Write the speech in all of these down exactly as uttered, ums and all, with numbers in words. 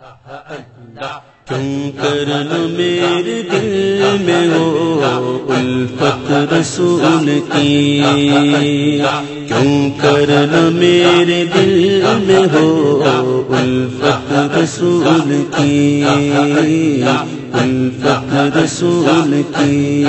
کیوں کرنا میرے دل میں ہو الفت رسول کی، کیوں کرنا میرے دل میں ہو الفت رسول کی، الفت رسول کی،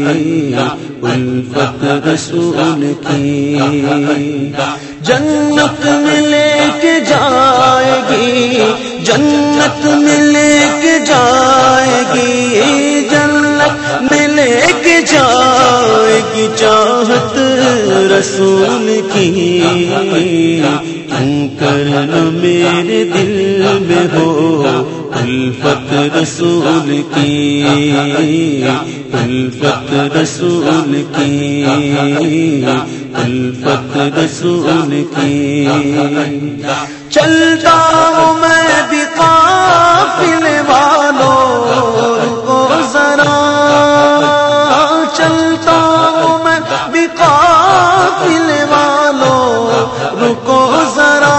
الفت رسول کی۔ جنت میں لے کے جائے گی، جنت میں لے کے جائے گی، جنت میں لے کے جائے گی چاہت رسول کی۔ کیوں کرنا میرے دل میں ہو الفت رسول کی، الفت رسول کی، الفت رسول کی۔ چلتا ہوں میں بھی قافلے والوں کو ذرا، چلتا ہوں میں بھی قافلے والوں رکو ذرا،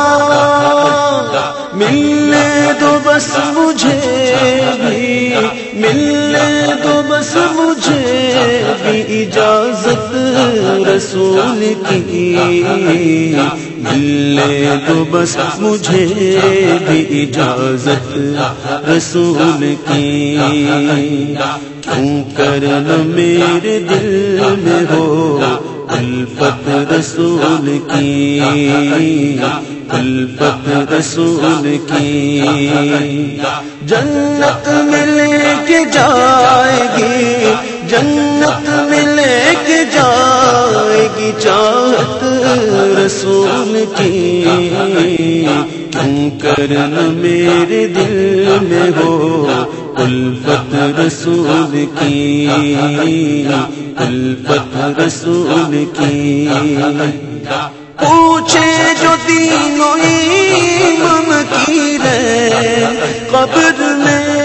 ملنے دو بس مجھے بھی، ملنے دو بس مجھے بھی اجازت رسول کی، ملنے دو بس مجھے بھی اجازت رسول کی۔ کیوں کرنا میرے دل میں ہو الفت رسول کی، الفت رسول کی۔ جنت میں لے کے جائے گی، جنت میں لے کے جائے گی چاہت رسول کی۔ کیوں کرنا میرے دل میں ہو الفت رسول کی، الفت رسول کی۔ پوچھے جو دین و ایمان کی رے قبر میں،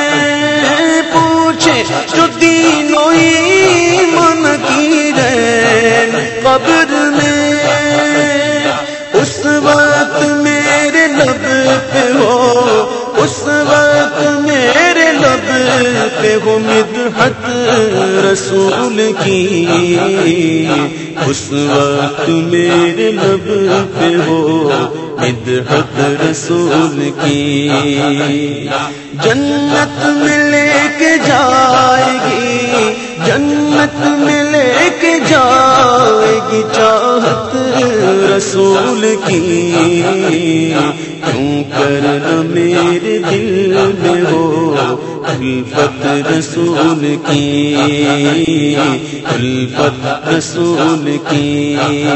پوچھے جو دین و ایمان کی رے قبر میں، اس وقت میرے لب پہ ہو، اس وقت میرے لب پہ ہو مدحت رسول کی، اس وقت میرے لب پہ ہو مدحت رسول کی۔ جنت میں لے کے جائے گی، جنت میں لے کے جائے گی چاہت رسول کی۔ کیوں کرنا میرے دل میں ہو الفت رسول کی، الفت رسول کی۔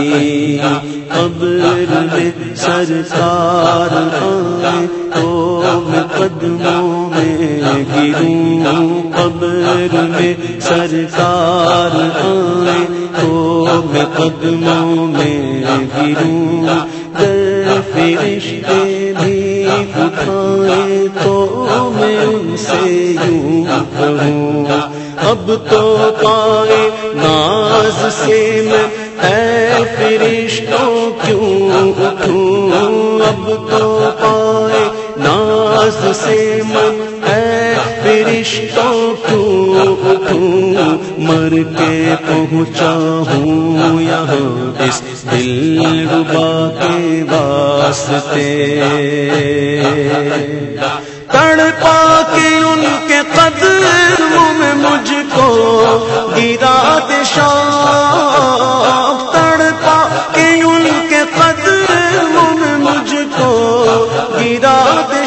قبر میں سرکار آئے تو میں قدموں میں گروں، قبر میں سرکار آئے تو میں قدموں میں گروں، گر فرشتے بھی اٹھائے تو میں ان سے یوں کہوں، اب تو پائے ناز سے میں اے فرشتوں کیوں اٹھوں، اب تو پائے ناز سے میں اے فرشتوں کیوں اٹھوں، مر کے پہنچا ہوں یہاں اس دل ربا کے واسطے، تڑپا کے ان کے قدموں میں مجھ کو گرا دے شوق، تڑپا کے ان کے قدموں میں مجھ کو گرا دے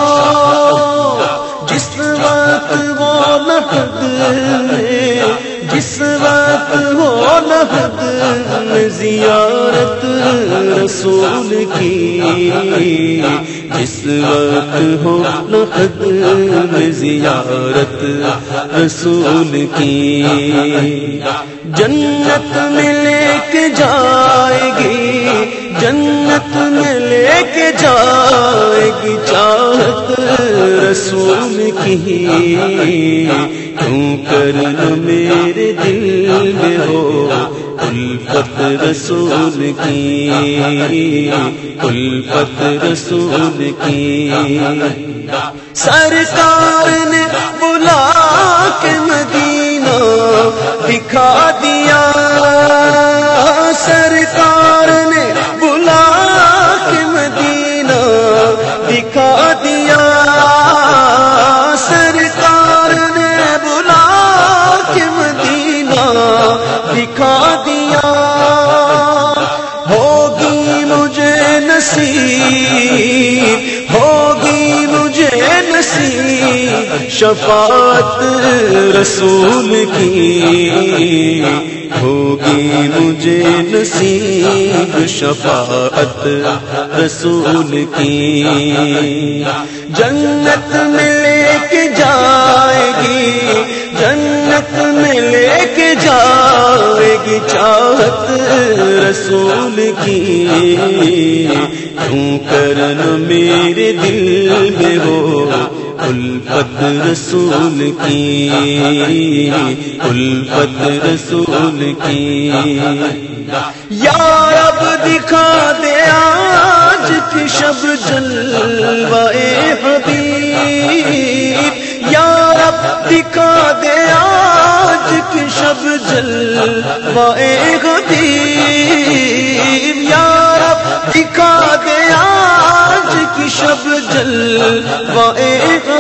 شوق، جس وقت وہ لحد میں، جس وقت وہ لحد میں زیارت رسول کی، جس وقت ہو لحد میں زیارت رسول کی۔ جنت میں لے کے جائے گی، جنت میں لے کے جائے گی چاہت رسول کی کیوں کرنا میرے دل میں ہو الفت رسول کی الفت رسول کی سرکار نے بلا کے مدینہ دکھا دیا سرکار نے بلا کے مدینہ دکھا دیا سرکار نے بلا کے مدینہ دکھا دیا ہوگی مجھے نصیب ہوگی مجھے نصیب شفاعت رسول کی ہوگی مجھے نصیب شفاعت رسول کی جنت میں لے کے جائے گی جنت میں لے کے جائے گی چاہت رسول کی کیوں کرنا میرے دل میں ہو الفت رسول کی الفت رسول کی یا رب دکھا دے آج کی شب جلوائے حبیب یا رب دکھا دے آج کی شب جلوائے حبیب یا رب دکھا دے آج کی شب جلوائے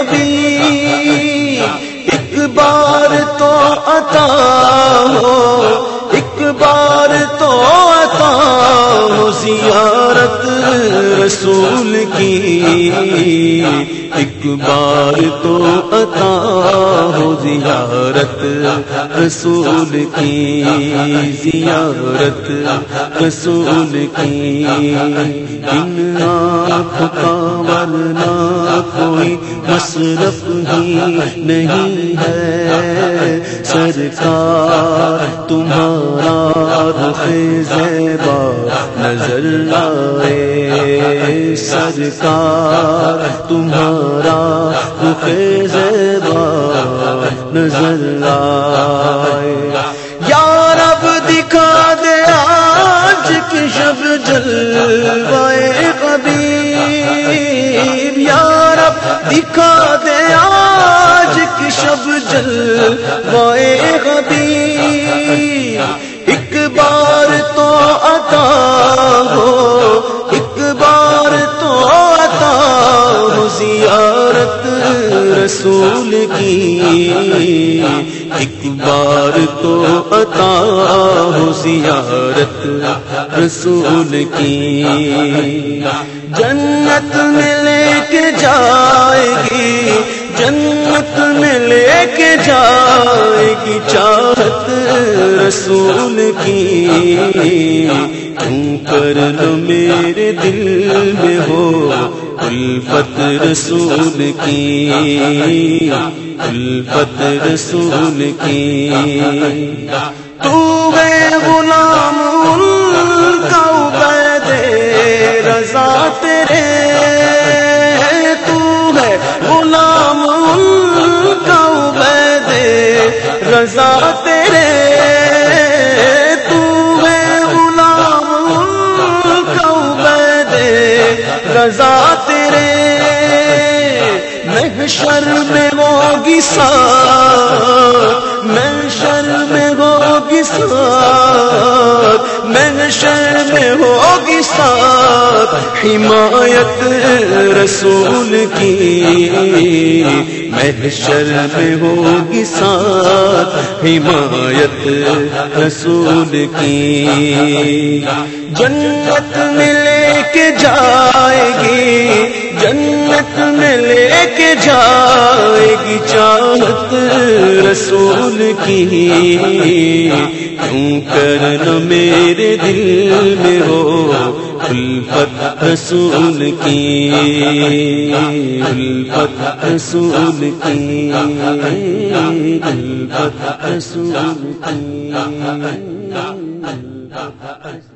حبیب ایک بار تو عطا ہو ایک بار تو عطا ہو زیارت رسول کی ایک بار تو عطا ہو زیارت رسول کی زیارت رسول کی ان آنکھ کا ورنہ کوئی مصرف ہی نہیں ہے سرکار تمہارا رخ زیبا نظر آئے سرکار تمہارا رخ زیبا نظر آئے یا رب دکھا دے آج کی شب جلوائے حبیب یا رب دکھا دے آج کی شب جلوائے حبیب ایک بار تو عطا ہو ایک بار تو عطا ہو زیارت رسول کی ایک بار تو عطا ہو زیارت رسول کی جنت میں لے کے جائے گی جنت میں لے کے جائے گی چاہت رسول کی کیوں کرنا میرے دل میں ہو الفت رسول کی الفت رسول کی تو ہے غلام ان کا عبید رضا تیرے تو ہے غلام ان کا عبید رضا تیرے تو ہے غلام ان کا عبید رضا تیرے محشر میں ہوگی ساتھ محشر میں ہوگی ساتھ محشر میں ہوگی ساتھ حمایت رسول کی محشر میں ہوگی ساتھ حمایت رسول کی جنت میں لے کے جائے گی جنت میں لے کے جائے گی چاہت رسول کی کیوں کرنا میرے دل میں ہو الفت رسول کی الفت رسول کی الفت رسول کی